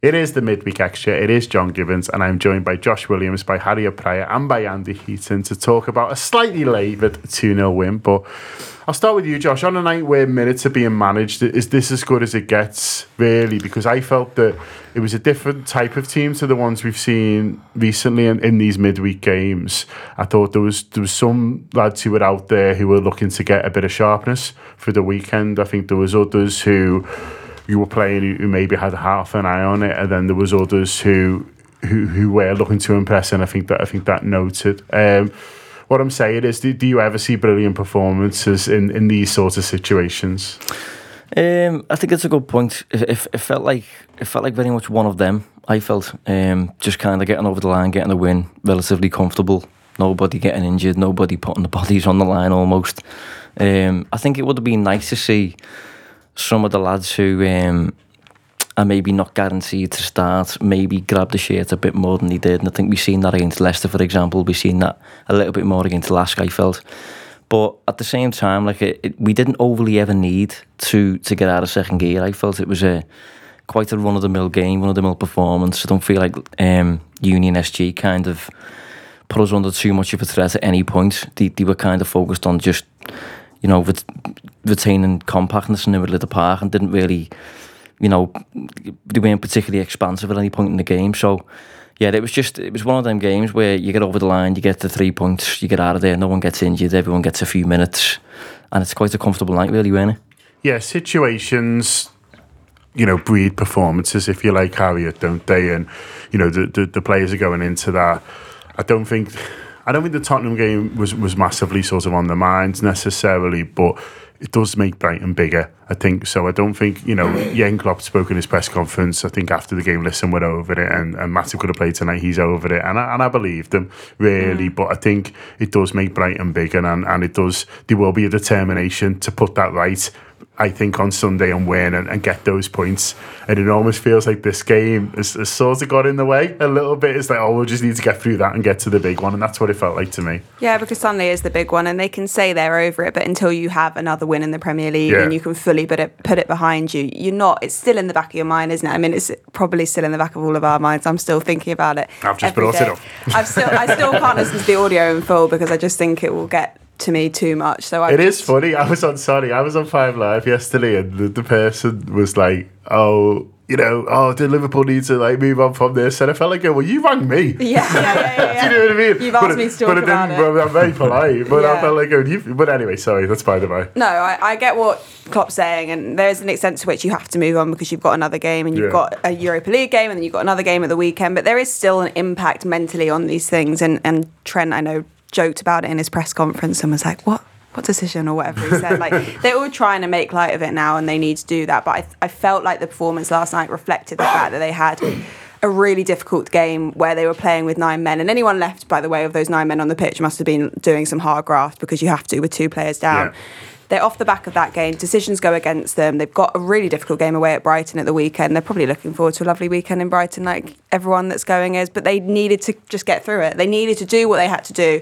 It is the midweek extra. It is John Gibbons, and I'm joined by Josh Williams, by Harriet Pryor, and by Andy Heaton to talk about a slightly laboured 2-0 win. But I'll start with you, Josh. On a night where minutes are being managed, is this as good as it gets, really? Because I felt that it was a different type of team to the ones we've seen recently in these midweek games. I thought there was some lads who were out there who were looking to get a bit of sharpness for the weekend. I think there was others who you were playing who maybe had half an eye on it, and then there was others who were looking to impress, and I think that noted. What I'm saying is, do you ever see brilliant performances in these sorts of situations? I think it's a good point. It felt like very much one of them. I felt just kind of getting over the line, getting a win, relatively comfortable. Nobody getting injured, nobody putting the bodies on the line almost. I think it would have been nice to see some of the lads who are maybe not guaranteed to start maybe grab the shirt a bit more than they did. And I think we've seen that against Leicester, for example. We've seen that a little bit more against Lask, I felt. But at the same time, we didn't overly ever need to get out of second gear. I felt it was quite a run-of-the-mill game, run-of-the-mill performance. I don't feel like Union SG kind of put us under too much of a threat at any point. They were kind of focused on just, retaining compactness in the middle of the park, and didn't really, they weren't particularly expansive at any point in the game. So, yeah, it was one of them games where you get over the line, you get the 3 points, you get out of there, no one gets injured, everyone gets a few minutes, and it's quite a comfortable night, really, wasn't it? Yeah, situations, breed performances, if you like, Harriet, don't they? And, the players are going into that. I don't think the Tottenham game was massively sort of on the minds necessarily, but it does make Brighton bigger, I think. So I don't think, Jurgen Klopp spoke in his press conference, I think after the game, listen, we're over it, and Matip could have played tonight, he's over it. And I believed him, really. But I think it does make Brighton bigger, and there will be a determination to put that right, I think, on Sunday and win and get those points. And it almost feels like this game has sort of got in the way a little bit. It's like, we'll just need to get through that and get to the big one. And that's what it felt like to me. Yeah, because Sunday is the big one, and they can say they're over it, but until you have another win in the Premier League and you can fully put it behind you, you're not. It's still in the back of your mind, isn't it? I mean, it's probably still in the back of all of our minds. I'm still thinking about it. I've just brought it up. I still can't listen to the audio in full because I just think it will get to me too much. So it is funny. I was on 5 Live yesterday, and the person was like, did Liverpool need to move on from this? And I felt like, well, you rang me. Yeah. Do you know what I mean? You've asked me to talk about it. I'm very polite, but I felt like, but anyway, sorry, that's by the way. No, I get what Klopp's saying, and there's an extent to which you have to move on because you've got another game, and you've got a Europa League game, and then you've got another game at the weekend, but there is still an impact mentally on these things, and Trent, I know, joked about it in his press conference and was like, what decision, or whatever he said. They're all trying to make light of it now, and they need to do that. But I felt like the performance last night reflected the fact that they had a really difficult game where they were playing with 9 men, and anyone left, by the way, of those 9 men on the pitch must have been doing some hard graft, because you have to with 2 players down. Yeah. They're off the back of that game. Decisions go against them. They've got a really difficult game away at Brighton at the weekend. They're probably looking forward to a lovely weekend in Brighton, like everyone that's going is. But they needed to just get through it. They needed to do what they had to do